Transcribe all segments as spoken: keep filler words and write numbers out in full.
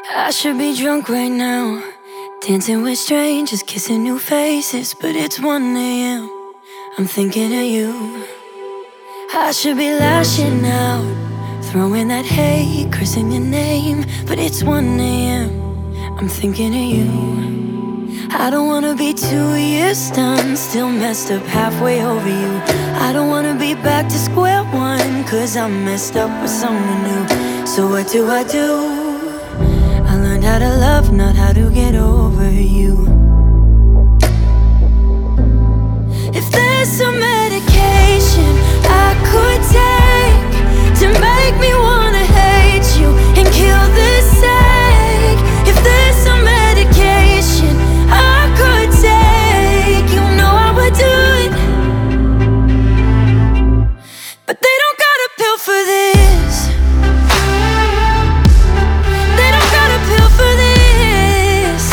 I should be drunk right now, dancing with strangers, kissing new faces, but it's one A M I'm thinking of you. I should be lashing out, throwing that hate, cursing your name, but it's one A M I'm thinking of you. I don't wanna be two years done, still messed up halfway over you. I don't wanna be back to square one, cause I'm messed up with someone new. So what do I do? I learned how to love, not how to get over you. If there's some medication I could take to make me wanna hate you and kill this ache, if there's some medication I could take, you know I would do it. But they don't got a pill for this. They don't got a pill for this.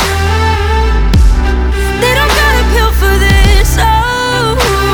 They don't got a pill for this. Oh,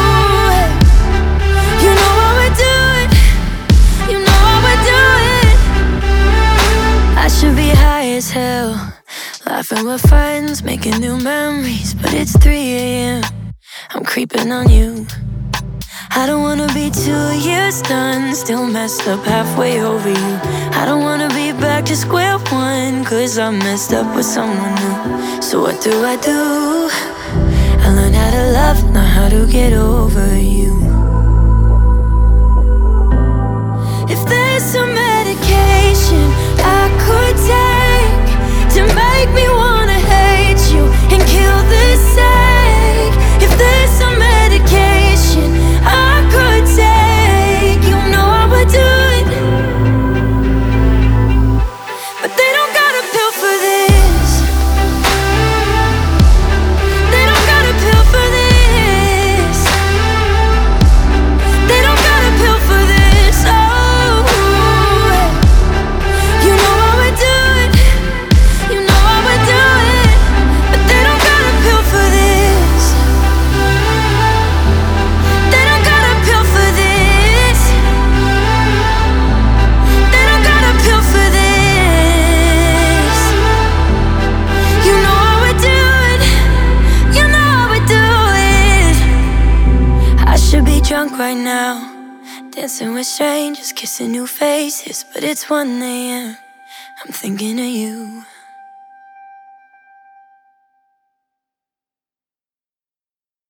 you know I would do it. You know I would do it. I should be high as hell, laughing with friends, making new memories, but it's three A M I'm creeping on you. I don't wanna be two years done, still messed up halfway over you. I don't wanna be back to square one, cause I'm messed up with someone new. So what do I do? I learned how to love, not how to get over you. If there's some medication I could take to make me wanna hate you and kill this ache, if there's some medication I could take, you know I would do it. But they don't got a pill for this. They don't got a pill for this. They don't got a pill for this. Oh, you know I would do it. You know I would do it. But they don't got a pill for this. They don't got a pill for this. They don't got a pill for this. You know I would do it. You know I would do it. I should be drunk right now, dancing with strangers, kissing new faces, but it's one A M I'm thinking of you.